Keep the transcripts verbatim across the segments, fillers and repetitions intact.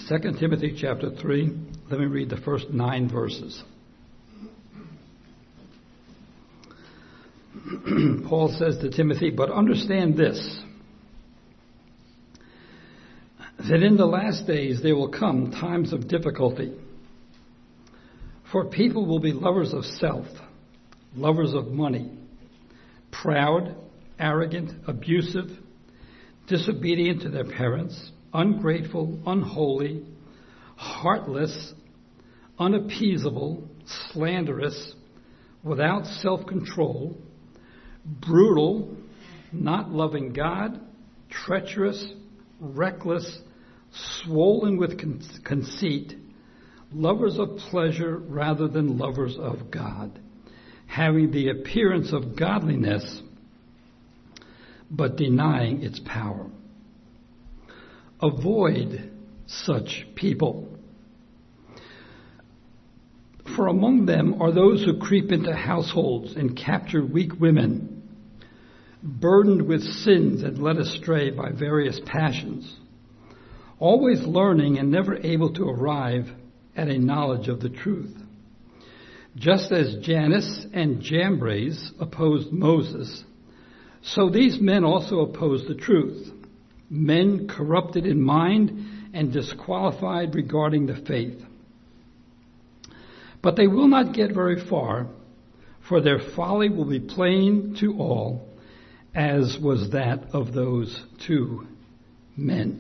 Second Timothy chapter three. Let me read the first nine verses. Paul says to Timothy, "But understand this, that in the last days there will come times of difficulty. For people will be lovers of self, lovers of money, proud, arrogant, abusive, disobedient to their parents, ungrateful, unholy, heartless, unappeasable, slanderous, without self-control, brutal, not loving God, treacherous, reckless, swollen with con- conceit, lovers of pleasure rather than lovers of God, having the appearance of godliness, but denying its power. Avoid such people. For among them are those who creep into households and capture weak women, burdened with sins and led astray by various passions, always learning and never able to arrive at a knowledge of the truth. Just as Jannes and Jambres opposed Moses, so these men also oppose the truth, men corrupted in mind and disqualified regarding the faith. But they will not get very far, for their folly will be plain to all, as was that of those two men."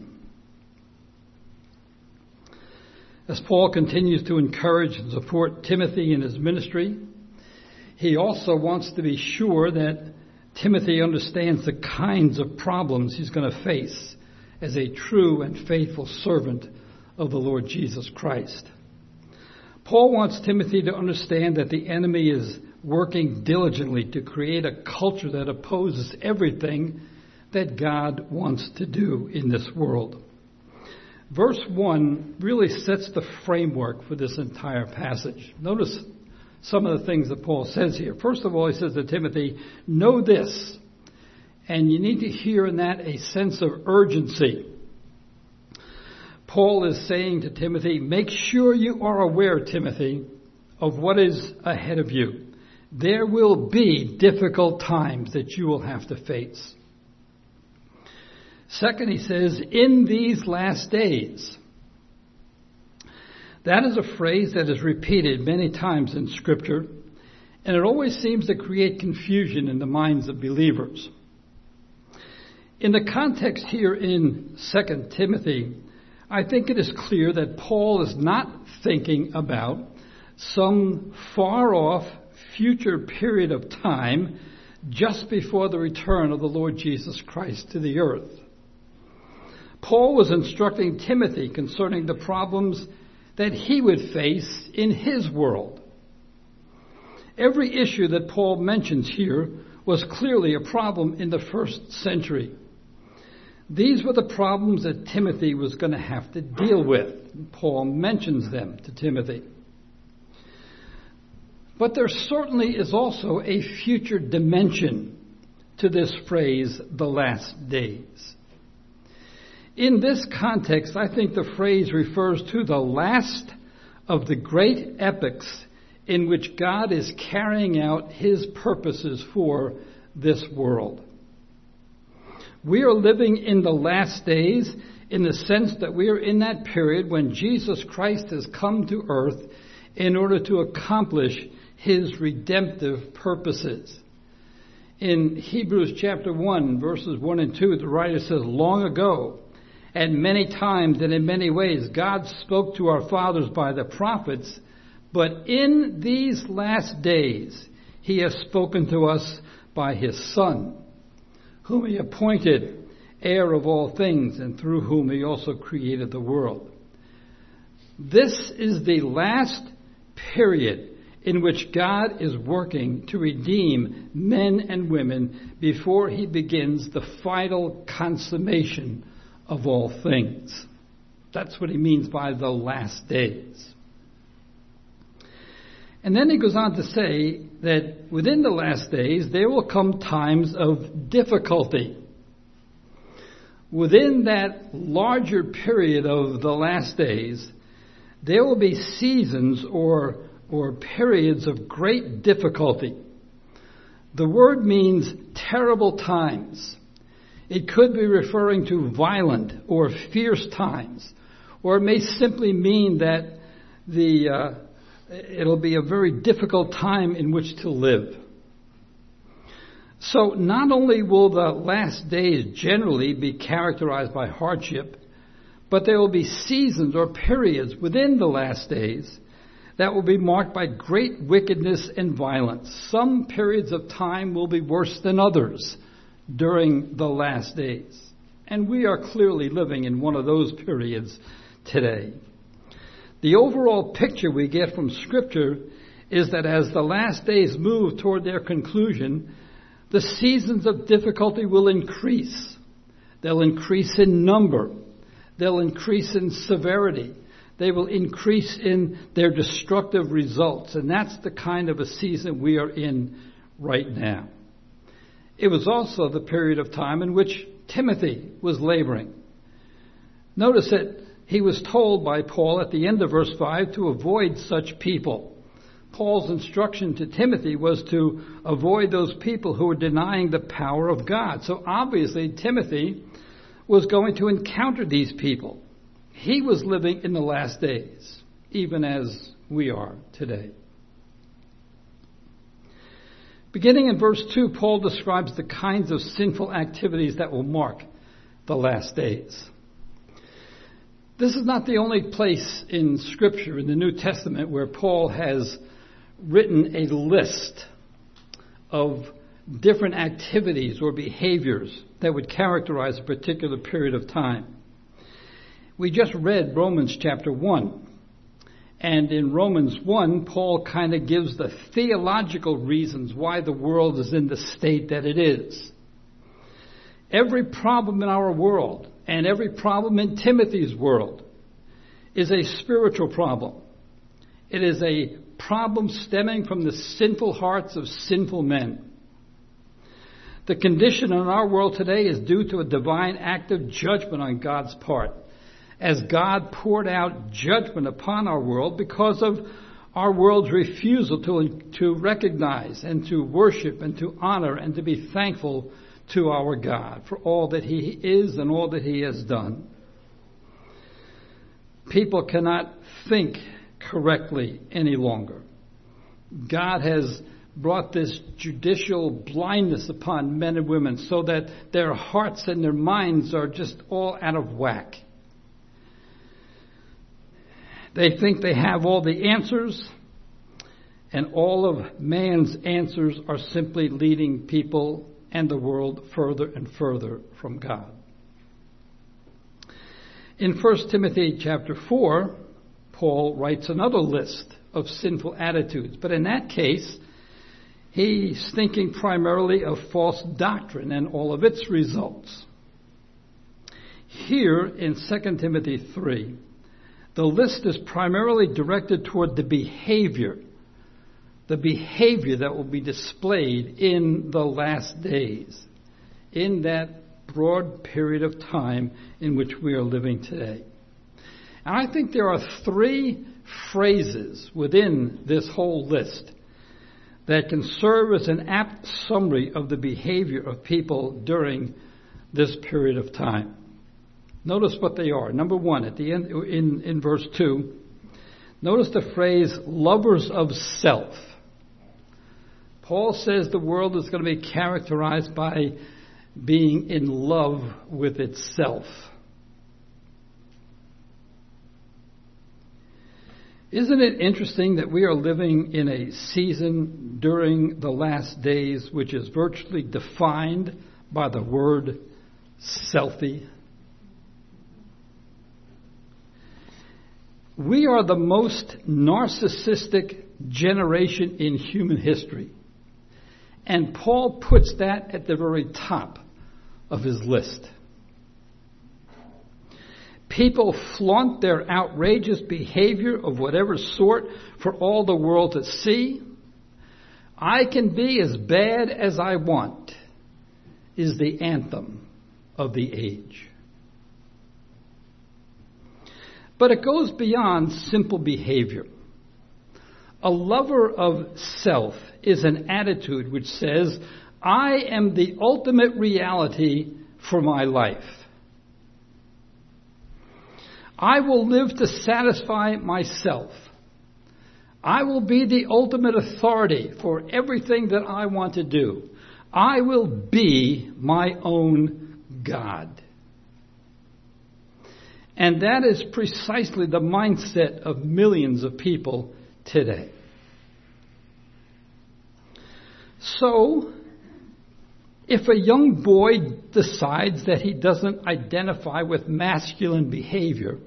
As Paul continues to encourage and support Timothy in his ministry, he also wants to be sure that Timothy understands the kinds of problems he's going to face as a true and faithful servant of the Lord Jesus Christ. Paul wants Timothy to understand that the enemy is working diligently to create a culture that opposes everything that God wants to do in this world. Verse one really sets the framework for this entire passage. Notice some of the things that Paul says here. First of all, he says to Timothy, know this. And you need to hear in that a sense of urgency. Paul is saying to Timothy, make sure you are aware, Timothy, of what is ahead of you. There will be difficult times that you will have to face. Second, he says, in these last days. That is a phrase that is repeated many times in Scripture, and it always seems to create confusion in the minds of believers. In the context here in Second Timothy, I think it is clear that Paul is not thinking about some far-off future period of time just before the return of the Lord Jesus Christ to the earth. Paul was instructing Timothy concerning the problems that he would face in his world. Every issue that Paul mentions here was clearly a problem in the first century. These were the problems that Timothy was going to have to deal with. Paul mentions them to Timothy. But there certainly is also a future dimension to this phrase, the last days. In this context, I think the phrase refers to the last of the great epics in which God is carrying out his purposes for this world. We are living in the last days in the sense that we are in that period when Jesus Christ has come to earth in order to accomplish his redemptive purposes. In Hebrews chapter one, verses one and two, the writer says, long ago, and many times and in many ways, God spoke to our fathers by the prophets, but in these last days, he has spoken to us by his Son, whom he appointed heir of all things, and through whom he also created the world. This is the last period in which God is working to redeem men and women before he begins the final consummation of all things. That's what he means by the last days. And then he goes on to say that within the last days there will come times of difficulty. within that larger period of the last days, there will be seasons or, or periods of great difficulty. The word means terrible times. It could be referring to violent or fierce times, or it may simply mean that the uh, it'll be a very difficult time in which to live. So not only will the last days generally be characterized by hardship, but there will be seasons or periods within the last days that will be marked by great wickedness and violence. Some periods of time will be worse than others during the last days. And we are clearly living in one of those periods today. The overall picture we get from Scripture is that as the last days move toward their conclusion, the seasons of difficulty will increase. They'll increase in number. They'll increase in severity. They will increase in their destructive results. And that's the kind of a season we are in right now. It was also the period of time in which Timothy was laboring. Notice that he was told by Paul at the end of verse five to avoid such people. Paul's instruction to Timothy was to avoid those people who were denying the power of God. So obviously Timothy was going to encounter these people. He was living in the last days, even as we are today. Beginning in verse two, Paul describes the kinds of sinful activities that will mark the last days. This is not the only place in Scripture, in the New Testament, where Paul has written a list of different activities or behaviors that would characterize a particular period of time. We just read Romans chapter one. And in Romans one, Paul kind of gives the theological reasons why the world is in the state that it is. Every problem in our world, and every problem in Timothy's world, is a spiritual problem. It is a problem stemming from the sinful hearts of sinful men. The condition in our world today is due to a divine act of judgment on God's part, as God poured out judgment upon our world because of our world's refusal to, to recognize and to worship and to honor and to be thankful to our God for all that He is and all that He has done. People cannot think correctly any longer. God has brought this judicial blindness upon men and women so that their hearts and their minds are just all out of whack. They think they have all the answers, and all of man's answers are simply leading people and the world further and further from God. In First Timothy chapter four, Paul writes another list of sinful attitudes, but in that case, he's thinking primarily of false doctrine and all of its results. Here in Second Timothy three, the list is primarily directed toward the behavior, the behavior that will be displayed in the last days, in that broad period of time in which we are living today. And I think there are three phrases within this whole list that can serve as an apt summary of the behavior of people during this period of time. Notice what they are. Number one, at the end, in, in verse two, notice the phrase, lovers of self. Paul says the world is going to be characterized by being in love with itself. Isn't it interesting that we are living in a season during the last days which is virtually defined by the word selfie? We are the most narcissistic generation in human history. And Paul puts that at the very top of his list. People flaunt their outrageous behavior of whatever sort for all the world to see. I can be as bad as I want is the anthem of the age. But it goes beyond simple behavior. A lover of self is an attitude which says, I am the ultimate reality for my life. I will live to satisfy myself. I will be the ultimate authority for everything that I want to do. I will be my own God. And that is precisely the mindset of millions of people today. So, if a young boy decides that he doesn't identify with masculine behavior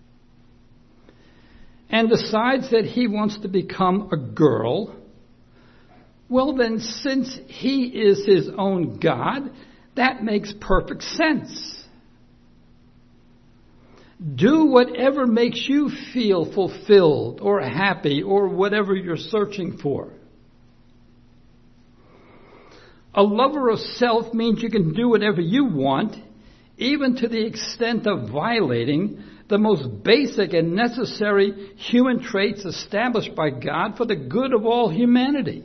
and decides that he wants to become a girl, well then, since he is his own God, that makes perfect sense. Do whatever makes you feel fulfilled or happy or whatever you're searching for. A lover of self means you can do whatever you want, even to the extent of violating the most basic and necessary human traits established by God for the good of all humanity.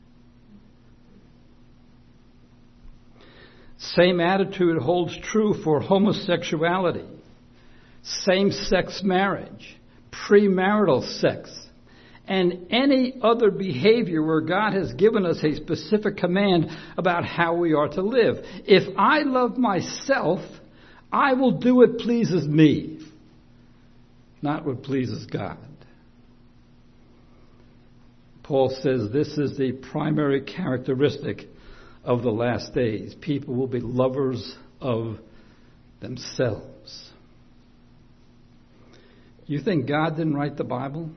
Same attitude holds true for homosexuality, same-sex marriage, premarital sex, and any other behavior where God has given us a specific command about how we are to live. If I love myself, I will do what pleases me, not what pleases God. Paul says this is the primary characteristic of the last days. People will be lovers of themselves. You think God didn't write the Bible?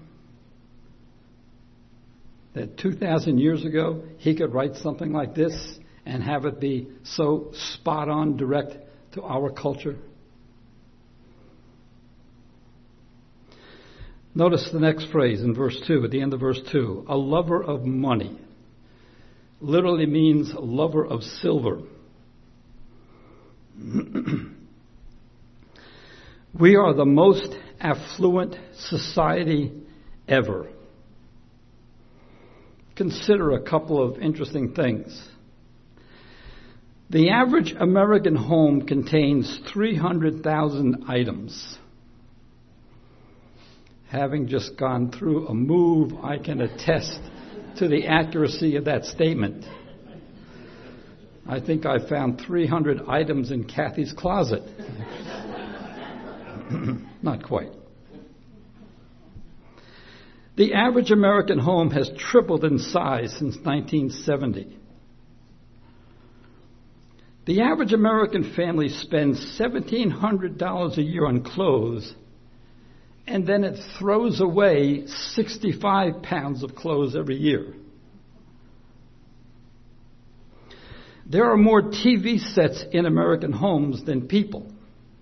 That two thousand years ago, he could write something like this and have it be so spot on, direct to our culture? Notice the next phrase in verse two, at the end of verse two. A lover of money literally means a lover of silver. We are the most affluent society ever. Consider a couple of interesting things. The average American home contains three hundred thousand items. Having just gone through a move, I can attest to the accuracy of that statement. I think I found three hundred items in Kathy's closet. Not quite. The average American home has tripled in size since nineteen seventy. The average American family spends seventeen hundred dollars a year on clothes, and then it throws away sixty-five pounds of clothes every year. There are more T V sets in American homes than people.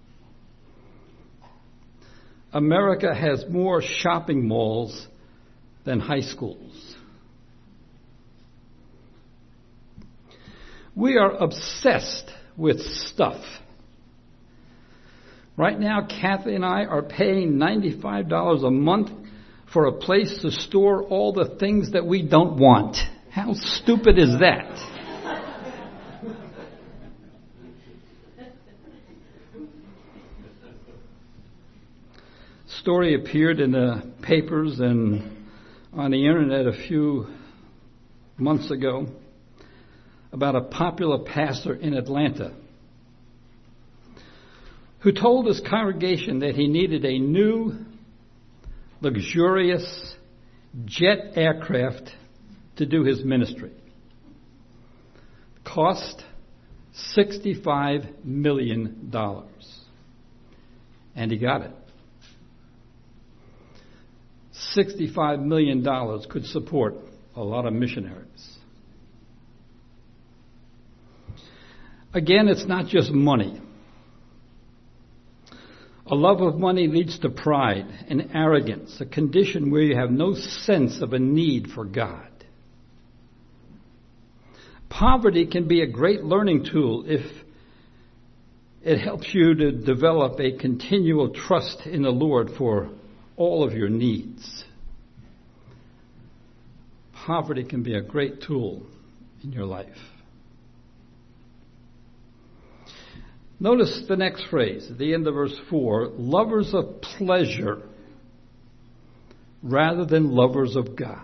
America has more shopping malls than high schools. We are obsessed with stuff. Right now, Kathy and I are paying ninety-five dollars a month for a place to store all the things that we don't want. How stupid is that? Story appeared in the papers and on the internet a few months ago about a popular pastor in Atlanta who told his congregation that he needed a new, luxurious jet aircraft to do his ministry. Cost sixty-five million dollars. And he got it. sixty-five million dollars could support a lot of missionaries. Again, it's not just money. A love of money leads to pride and arrogance, a condition where you have no sense of a need for God. Poverty can be a great learning tool if It helps you to develop a continual trust in the Lord for all of your needs. Poverty can be a great tool in your life. Notice the next phrase at the end of verse four, lovers of pleasure rather than lovers of God.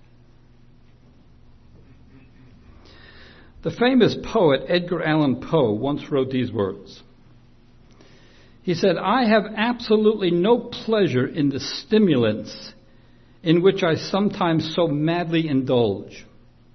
The famous poet Edgar Allan Poe once wrote these words. He said, I have absolutely no pleasure in the stimulants in which I sometimes so madly indulge.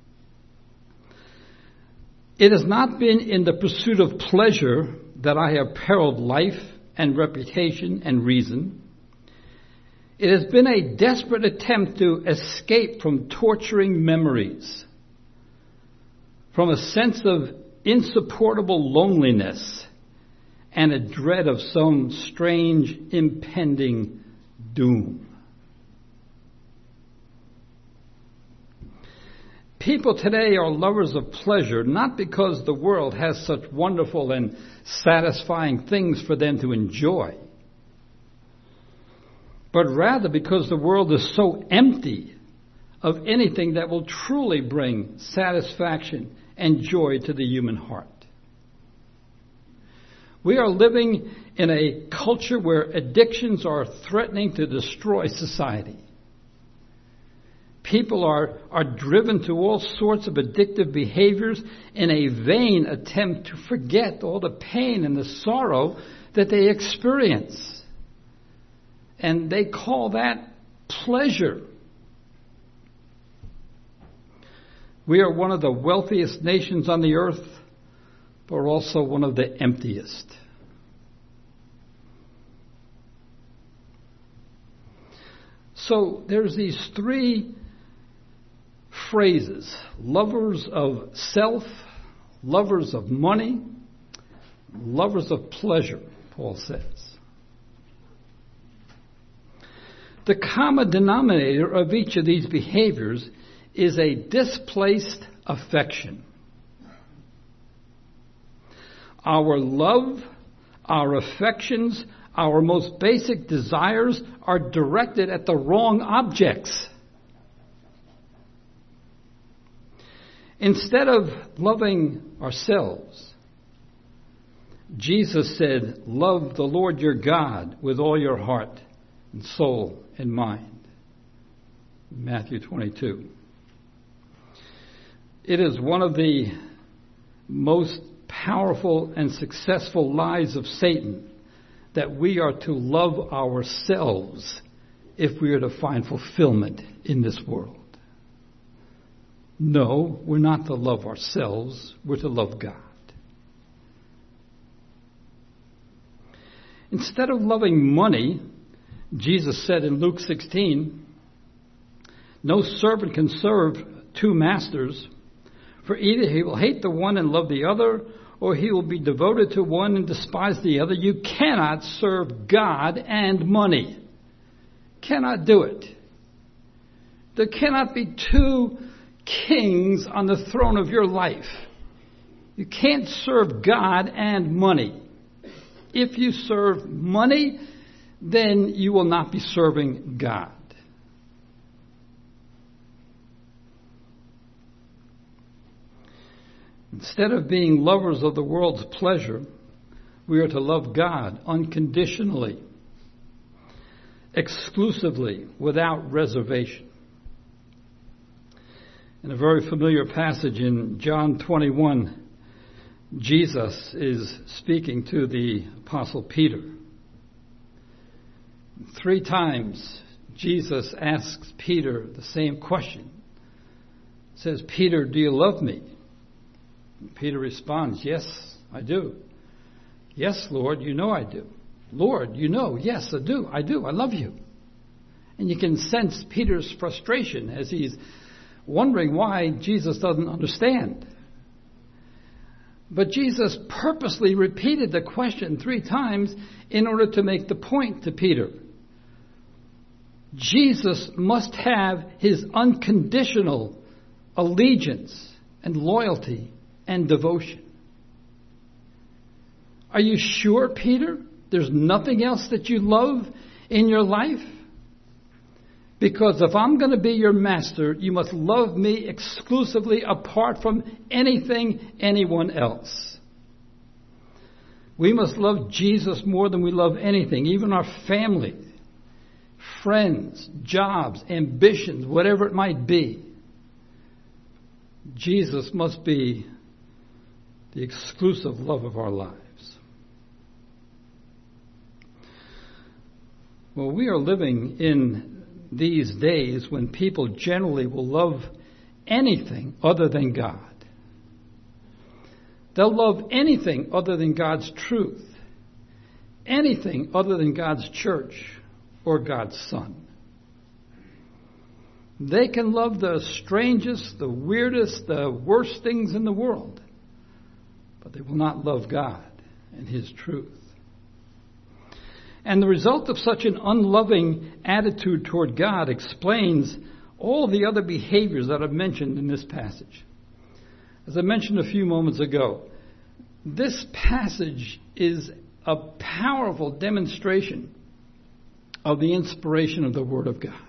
It has not been in the pursuit of pleasure that I have periled life and reputation and reason. It has been a desperate attempt to escape from torturing memories, from a sense of insupportable loneliness and a dread of some strange impending doom. People today are lovers of pleasure, not because the world has such wonderful and satisfying things for them to enjoy, but rather because the world is so empty of anything that will truly bring satisfaction and joy to the human heart. We are living in a culture where addictions are threatening to destroy society. People are, are driven to all sorts of addictive behaviors in a vain attempt to forget all the pain and the sorrow that they experience. And they call that pleasure. We are one of the wealthiest nations on the earth, but we're also one of the emptiest. So there's these three phrases: lovers of self, lovers of money, lovers of pleasure, Paul says. The common denominator of each of these behaviors is a displaced affection. Our love, our affections, our most basic desires are directed at the wrong objects. Instead of loving ourselves, Jesus said, love the Lord your God with all your heart and soul and mind. Matthew twenty-two. It is one of the most powerful and successful lies of Satan that we are to love ourselves if we are to find fulfillment in this world. No, we're not to love ourselves. We're to love God. Instead of loving money, Jesus said in Luke sixteen, no servant can serve two masters, for either he will hate the one and love the other, or he will be devoted to one and despise the other. You cannot serve God and money. Cannot do it. There cannot be two kings on the throne of your life. You can't serve God and money. If you serve money, then you will not be serving God. Instead of being lovers of the world's pleasure, we are to love God unconditionally, exclusively, without reservation. In a very familiar passage in John twenty-one, Jesus is speaking to the Apostle Peter. Three times Jesus asks Peter the same question. He says, Peter, do you love me? And Peter responds, yes, I do. Yes, Lord, you know I do. Lord, you know, yes, I do. I do. I love you. And you can sense Peter's frustration as he's wondering why Jesus doesn't understand. But Jesus purposely repeated the question three times in order to make the point to Peter. Jesus must have his unconditional allegiance and loyalty and devotion. Are you sure, Peter, there's nothing else that you love in your life? Because if I'm going to be your master, you must love me exclusively apart from anything, anyone else. We must love Jesus more than we love anything, even our family, friends, jobs, ambitions, whatever it might be. Jesus must be the exclusive love of our lives. Well, we are living in these days when people generally will love anything other than God. They'll love anything other than God's truth, anything other than God's church or God's Son. They can love the strangest, the weirdest, the worst things in the world, but they will not love God and His truth. And the result of such an unloving attitude toward God explains all the other behaviors that are mentioned in this passage. As I mentioned a few moments ago, this passage is a powerful demonstration of the inspiration of the Word of God.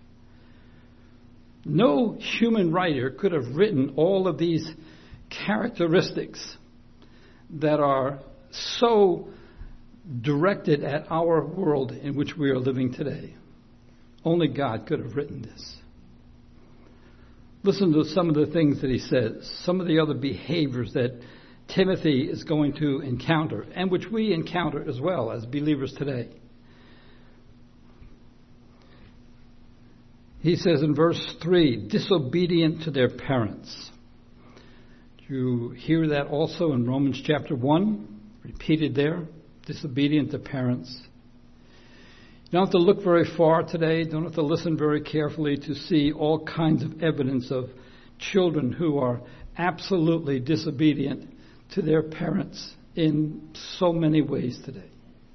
No human writer could have written all of these characteristics that are so directed at our world in which we are living today. Only God could have written this. Listen to some of the things that he says, some of the other behaviors that Timothy is going to encounter, and which we encounter as well as believers today. He says in verse three, disobedient to their parents. Do you hear that also in Romans chapter one? Repeated there, disobedient to parents. You don't have to look very far today. Don't have to listen very carefully to see all kinds of evidence of children who are absolutely disobedient to their parents in so many ways today.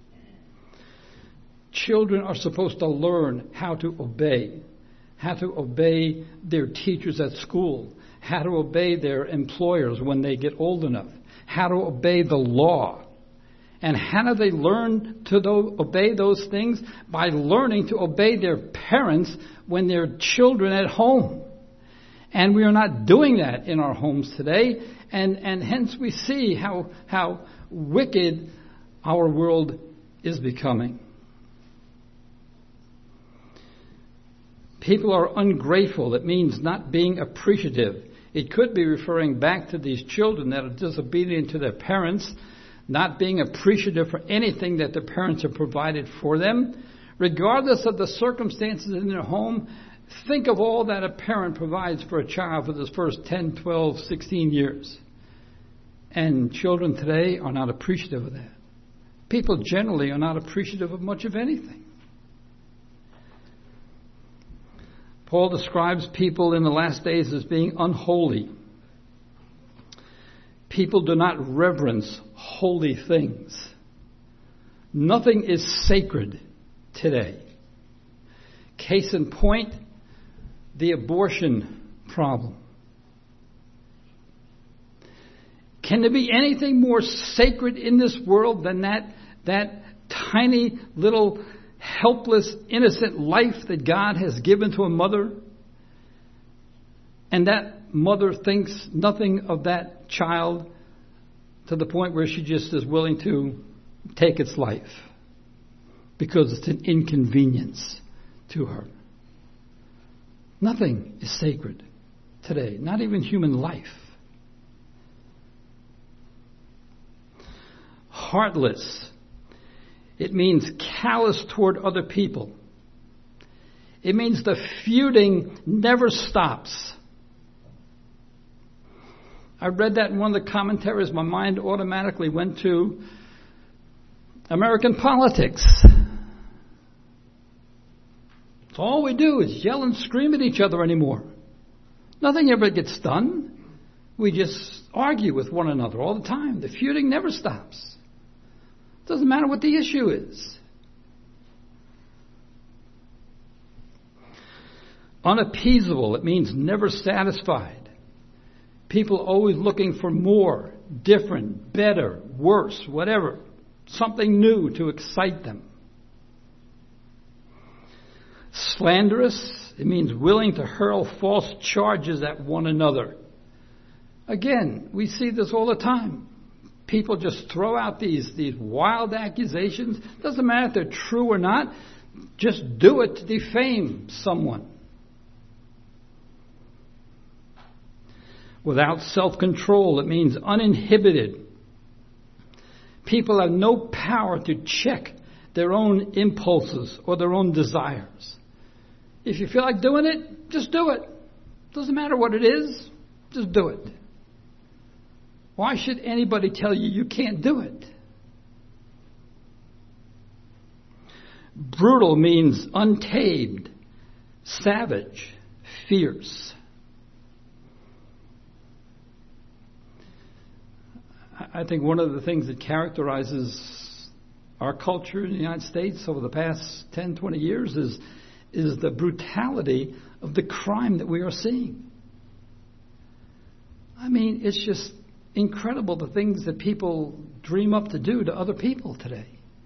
Children are supposed to learn how to obey, how to obey their teachers at school, how to obey their employers when they get old enough, how to obey the law. And how do they learn to do, obey those things? By learning to obey their parents when they're children at home. And we are not doing that in our homes today. And, and hence we see how, how wicked our world is becoming. People are ungrateful. It means not being appreciative. It could be referring back to these children that are disobedient to their parents, not being appreciative for anything that their parents have provided for them. Regardless of the circumstances in their home, think of all that a parent provides for a child for those first ten, twelve, sixteen years. And children today are not appreciative of that. People generally are not appreciative of much of anything. Paul describes people in the last days as being unholy. People do not reverence holy things. Nothing is sacred today. Case in point, the abortion problem. Can there be anything more sacred in this world than that, that tiny little helpless, innocent life that God has given to a mother? And that mother thinks nothing of that child to the point where she just is willing to take its life because it's an inconvenience to her. Nothing is sacred today, not even human life. Heartless. It means callous toward other people. It means the feuding never stops. I read that in one of the commentaries. My mind automatically went to American politics. So all we do is yell and scream at each other anymore. Nothing ever gets done. We just argue with one another all the time. The feuding never stops. Doesn't matter what the issue is. Unappeasable, it means never satisfied. People always looking for more, different, better, worse, whatever. Something new to excite them. Slanderous, it means willing to hurl false charges at one another. Again, we see this all the time. People just throw out these, these wild accusations. Doesn't matter if they're true or not. Just do it to defame someone. Without self-control, it means uninhibited. People have no power to check their own impulses or their own desires. If you feel like doing it, just do it. Doesn't matter what it is, just do it. Why should anybody tell you you can't do it? Brutal means untamed, savage, fierce. I think one of the things that characterizes our culture in the United States over the past ten, twenty years is, is the brutality of the crime that we are seeing. I mean, it's just incredible the things that people dream up to do to other people today.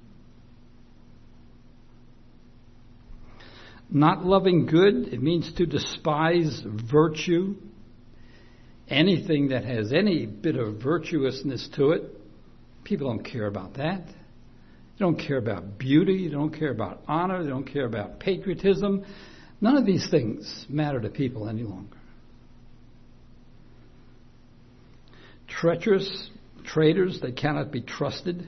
Not loving good, it means to despise virtue. Anything that has any bit of virtuousness to it, people don't care about that. They don't care about beauty. They don't care about honor. They don't care about patriotism. None of these things matter to people any longer. Treacherous, traitors, they cannot be trusted.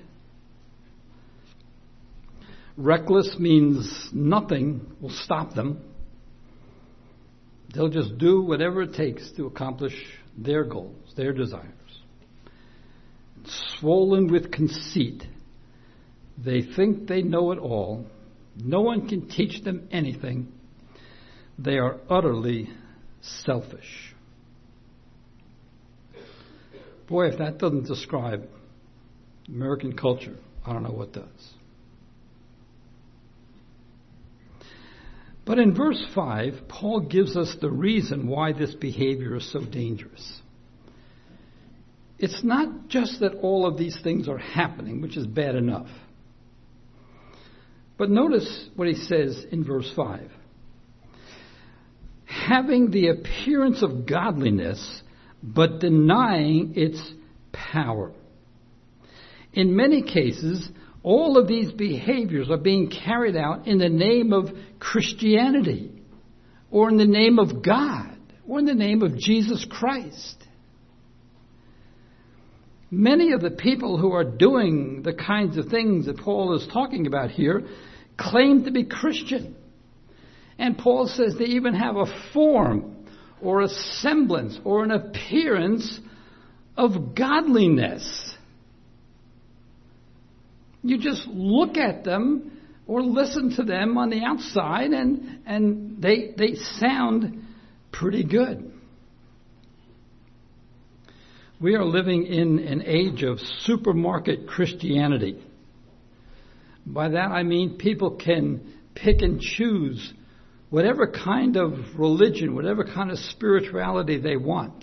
Reckless means nothing will stop them. They'll just do whatever it takes to accomplish their goals, their desires. Swollen with conceit. They think they know it all. No one can teach them anything. They are utterly selfish. Boy, if that doesn't describe American culture, I don't know what does. But in verse five, Paul gives us the reason why this behavior is so dangerous. It's not just that all of these things are happening, which is bad enough. But notice what he says in verse five. Having the appearance of godliness, but denying its power. In many cases, all of these behaviors are being carried out in the name of Christianity, or in the name of God, or in the name of Jesus Christ. Many of the people who are doing the kinds of things that Paul is talking about here claim to be Christian. And Paul says they even have a form or a semblance or an appearance of godliness. You just look at them or listen to them on the outside and, and they, they sound pretty good. We are living in an age of supermarket Christianity. By that I mean people can pick and choose whatever kind of religion, whatever kind of spirituality they want,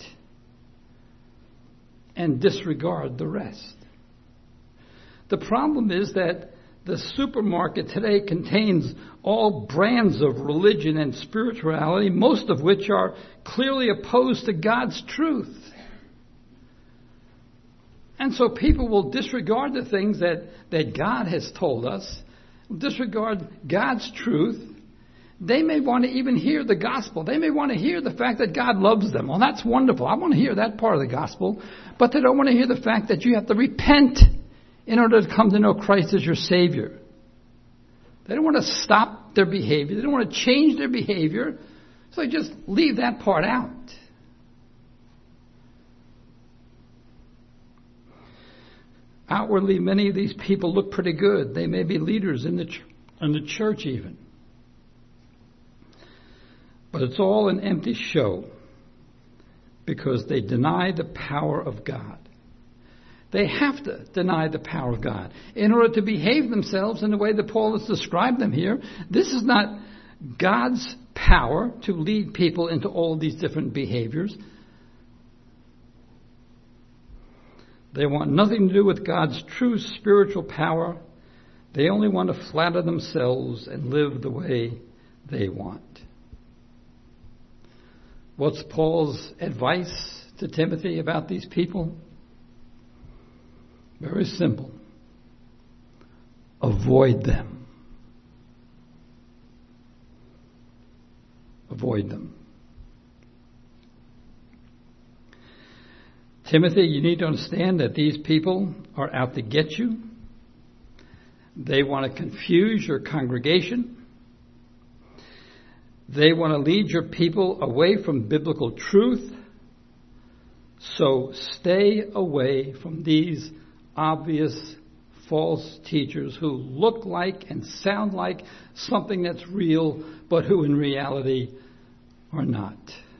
and disregard the rest. The problem is that the supermarket today contains all brands of religion and spirituality, most of which are clearly opposed to God's truth. And so people will disregard the things that, that God has told us, disregard God's truth. They may want to even hear the gospel. They may want to hear the fact that God loves them. Well, that's wonderful. I want to hear that part of the gospel. But they don't want to hear the fact that you have to repent in order to come to know Christ as your Savior. They don't want to stop their behavior. They don't want to change their behavior. So they just leave that part out. Outwardly, many of these people look pretty good. They may be leaders in the ch- in the church even. But it's all an empty show because they deny the power of God. They have to deny the power of God in order to behave themselves in the way that Paul has described them here. This is not God's power to lead people into all these different behaviors. They want nothing to do with God's true spiritual power. They only want to flatter themselves and live the way they want. What's Paul's advice to Timothy about these people? Very simple. Avoid them. Avoid them. Timothy, you need to understand that these people are out to get you. They want to confuse your congregation. They want to lead your people away from biblical truth. So stay away from these obvious false teachers who look like and sound like something that's real, but who in reality are not.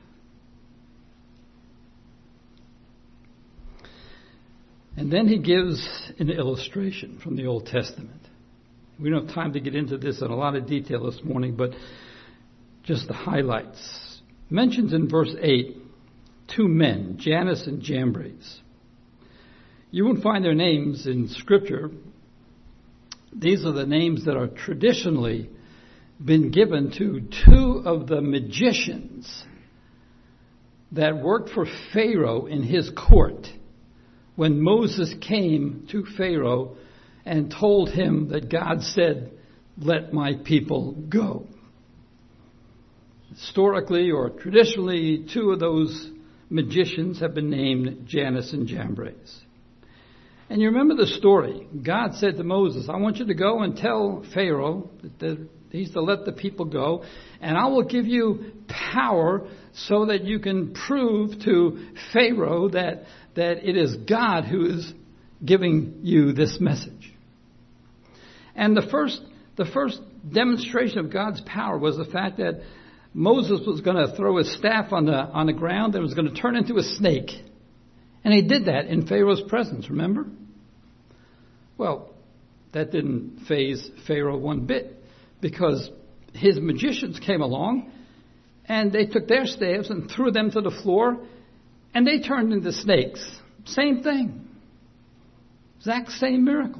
And then he gives an illustration from the Old Testament. We don't have time to get into this in a lot of detail this morning, but just the highlights. Mentions in verse eight two men, Jannes and Jambres. You won't find their names in Scripture. These are the names that are traditionally been given to two of the magicians that worked for Pharaoh in his court when Moses came to Pharaoh and told him that God said, "Let my people go." Historically or traditionally, two of those magicians have been named Jannes and Jambres. And you remember the story. God said to Moses, "I want you to go and tell Pharaoh that he's to let the people go, and I will give you power so that you can prove to Pharaoh that, that it is God who is giving you this message." And the first, the first demonstration of God's power was the fact that Moses was going to throw his staff on the, on the ground and it was going to turn into a snake. And he did that in Pharaoh's presence, remember? Well, that didn't faze Pharaoh one bit, because his magicians came along and they took their staves and threw them to the floor and they turned into snakes. Same thing. Exact same miracle.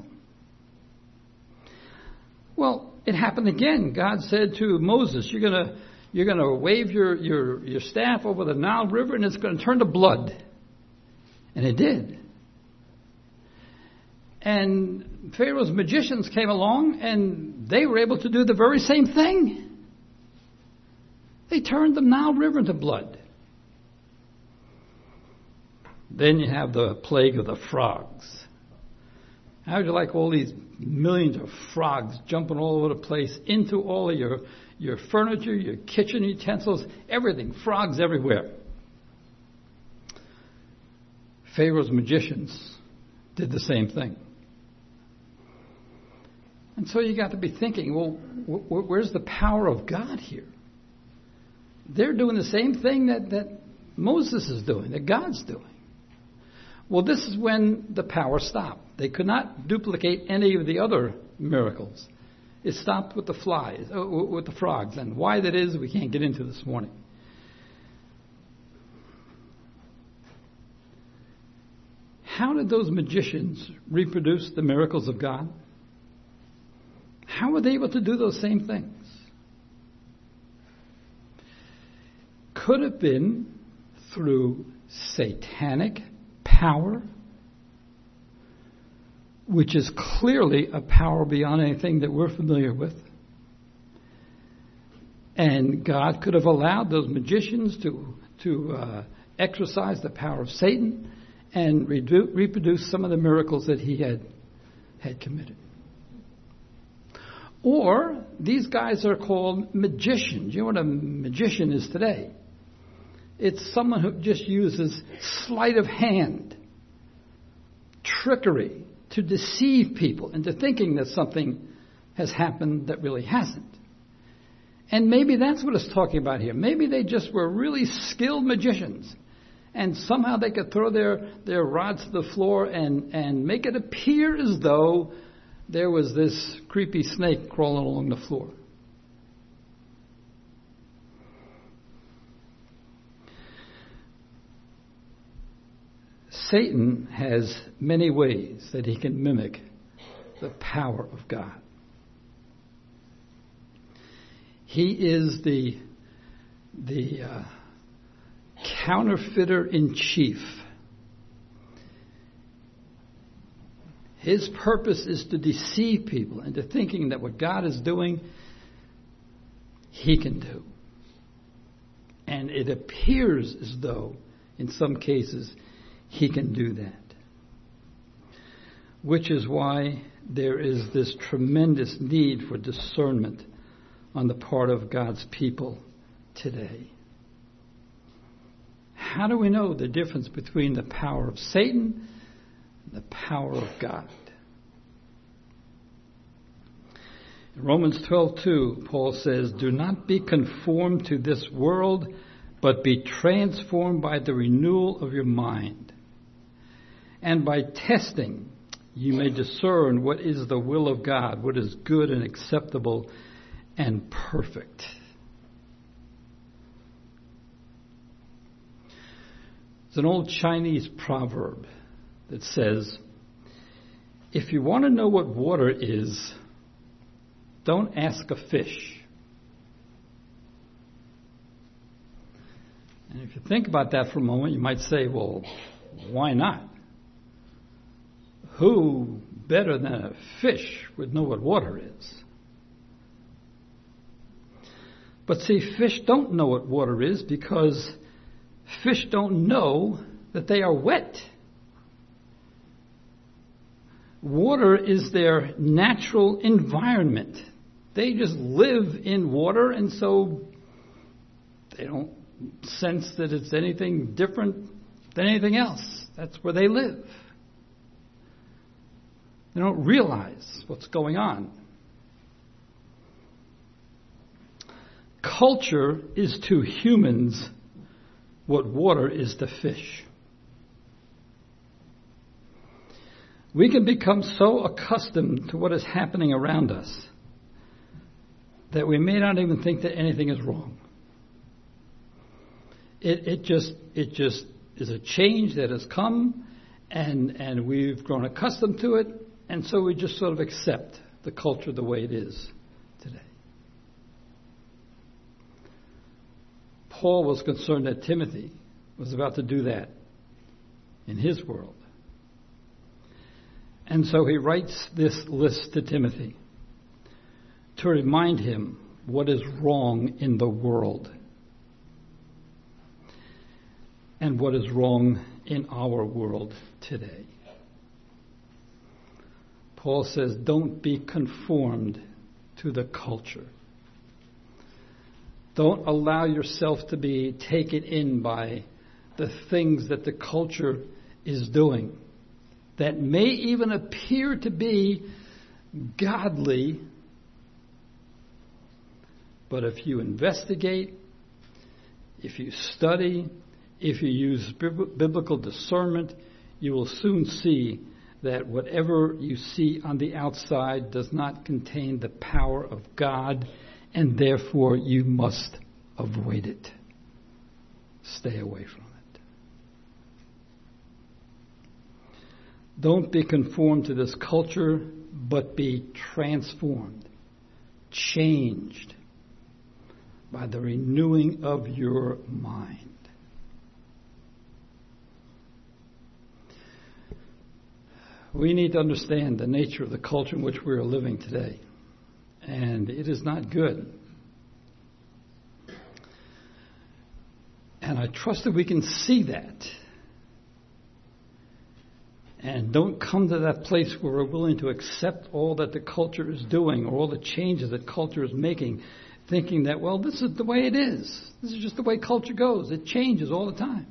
Well, it happened again. God said to Moses, you're going to you're going to wave your, your, your staff over the Nile River and it's going to turn to blood. And it did. And Pharaoh's magicians came along and they were able to do the very same thing. They turned the Nile River into blood. Then you have the plague of the frogs. How would you like all these millions of frogs jumping all over the place into all of your, your furniture, your kitchen utensils, everything, frogs everywhere? Pharaoh's magicians did the same thing. And so you got to be thinking, well, wh- where's the power of God here? They're doing the same thing that, that Moses is doing, that God's doing. Well, this is when the power stopped. They could not duplicate any of the other miracles. It stopped with the flies, uh, with the frogs. And why that is, we can't get into this morning. How did those magicians reproduce the miracles of God? How were they able to do those same things? Could have been through satanic power, which is clearly a power beyond anything that we're familiar with. And God could have allowed those magicians to, to uh, exercise the power of Satan and redu- reproduce some of the miracles that he had, had committed. Or these guys are called magicians. You know what a magician is today? It's someone who just uses sleight of hand, trickery, to deceive people into thinking that something has happened that really hasn't. And maybe that's what it's talking about here. Maybe they just were really skilled magicians, and somehow they could throw their, their rods to the floor and, and make it appear as though there was this creepy snake crawling along the floor. Satan has many ways that he can mimic the power of God. He is the, the uh, counterfeiter in chief. His purpose is to deceive people into thinking that what God is doing, he can do. And it appears as though, in some cases, he can do that. Which is why there is this tremendous need for discernment on the part of God's people today. How do we know the difference between the power of Satan and the power of God? In Romans twelve two, Paul says, "Do not be conformed to this world, but be transformed by the renewal of your mind. And by testing, you may discern what is the will of God, what is good and acceptable and perfect." It's an old Chinese proverb that says, if you want to know what water is, don't ask a fish. And if you think about that for a moment, you might say, well, why not? Who better than a fish would know what water is? But see, fish don't know what water is because fish don't know that they are wet. Water is their natural environment. They just live in water, and so they don't sense that it's anything different than anything else. That's where they live. They don't realize what's going on. Culture is to humans what water is to fish. We can become so accustomed to what is happening around us that we may not even think that anything is wrong. It, it just it just is a change that has come, and and we've grown accustomed to it, and so we just sort of accept the culture the way it is today. Paul was concerned that Timothy was about to do that in his world. And so he writes this list to Timothy to remind him what is wrong in the world and what is wrong in our world today. Paul says, don't be conformed to the culture. Don't allow yourself to be taken in by the things that the culture is doing that may even appear to be godly, but if you investigate, if you study, if you use biblical discernment, you will soon see that whatever you see on the outside does not contain the power of God, and therefore you must avoid it. Stay away from it. Don't be conformed to this culture, but be transformed, changed by the renewing of your mind. We need to understand the nature of the culture in which we are living today. And it is not good. And I trust that we can see that. And don't come to that place where we're willing to accept all that the culture is doing or all the changes that culture is making, thinking that, well, this is the way it is. This is just the way culture goes. It changes all the time.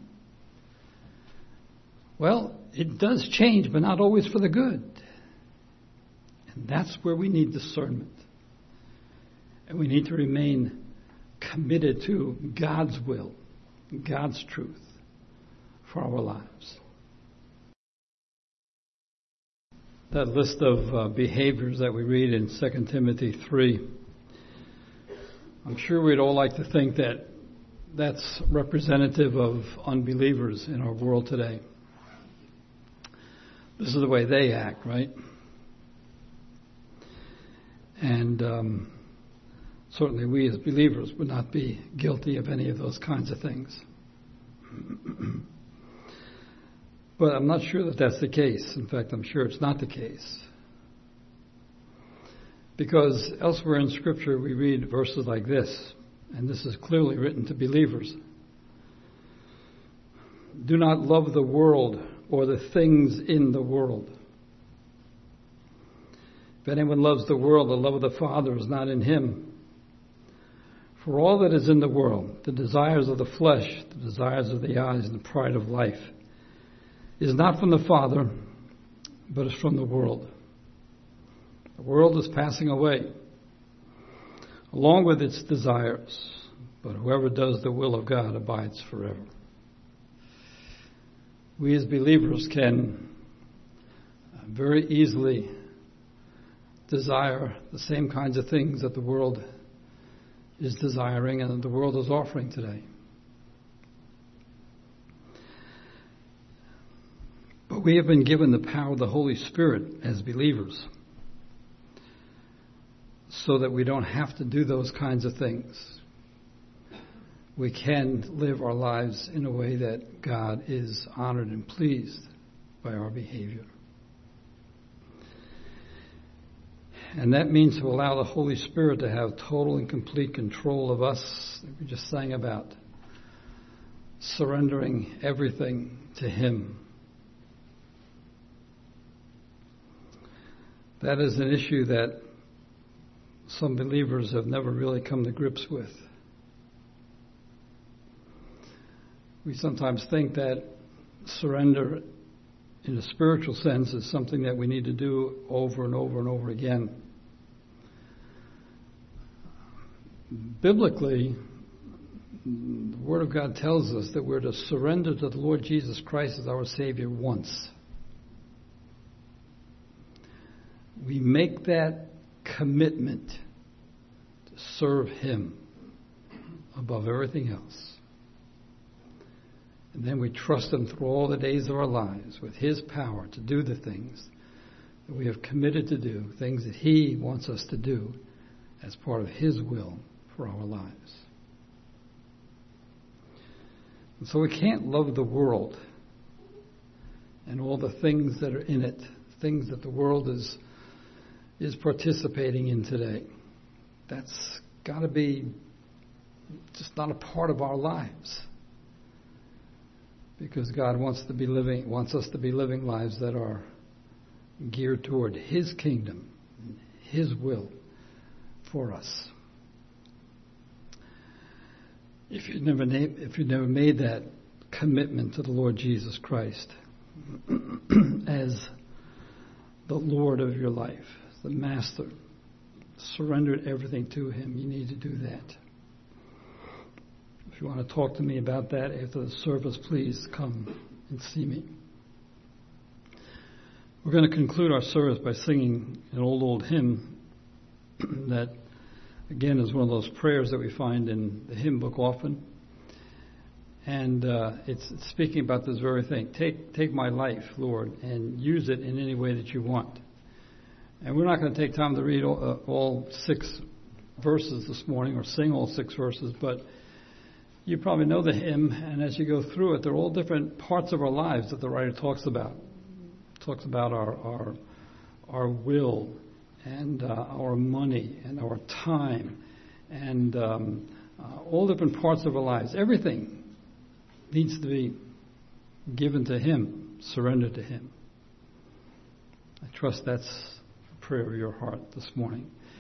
Well, it does change, but not always for the good. And that's where we need discernment. And we need to remain committed to God's will, God's truth for our lives. That list of uh, behaviors that we read in Second Timothy three, I'm sure we'd all like to think that that's representative of unbelievers in our world today. This is the way they act, right? And um, certainly we as believers would not be guilty of any of those kinds of things. But I'm not sure that that's the case. In fact, I'm sure it's not the case. Because elsewhere in Scripture we read verses like this, and this is clearly written to believers. Do not love the world or the things in the world. If anyone loves the world, the love of the Father is not in him. For all that is in the world, the desires of the flesh, the desires of the eyes, and the pride of life, is not from the Father, but is from the world. The world is passing away, along with its desires, but whoever does the will of God abides forever. We as believers can very easily desire the same kinds of things that the world is desiring and that the world is offering today. But we have been given the power of the Holy Spirit as believers so that we don't have to do those kinds of things. We can live our lives in a way that God is honored and pleased by our behavior. And that means to allow the Holy Spirit to have total and complete control of us. We just sang about surrendering everything to Him. That is an issue that some believers have never really come to grips with. We sometimes think that surrender in a spiritual sense is something that we need to do over and over and over again. Biblically, the Word of God tells us that we're to surrender to the Lord Jesus Christ as our Savior once. We make that commitment to serve Him above everything else. And then we trust Him through all the days of our lives with His power to do the things that we have committed to do, things that He wants us to do as part of His will for our lives. And so we can't love the world and all the things that are in it, things that the world is is participating in today. That's got to be just not a part of our lives. Because God wants to be living, wants us to be living lives that are geared toward His kingdom, His will for us. If you've never named, if you've never made that commitment to the Lord Jesus Christ as the Lord of your life, the Master, surrendered everything to Him, you need to do that. If you want to talk to me about that after the service, please come and see me. We're going to conclude our service by singing an old, old hymn that, again, is one of those prayers that we find in the hymn book often. And uh, it's, it's speaking about this very thing. Take, take my life, Lord, and use it in any way that you want. And we're not going to take time to read all, uh, all six verses this morning or sing all six verses, but you probably know the hymn, and as you go through it, there are all different parts of our lives that the writer talks about. Talks about our our, our will and uh, our money and our time and um, uh, all different parts of our lives. Everything needs to be given to Him, surrendered to Him. I trust that's a prayer of your heart this morning.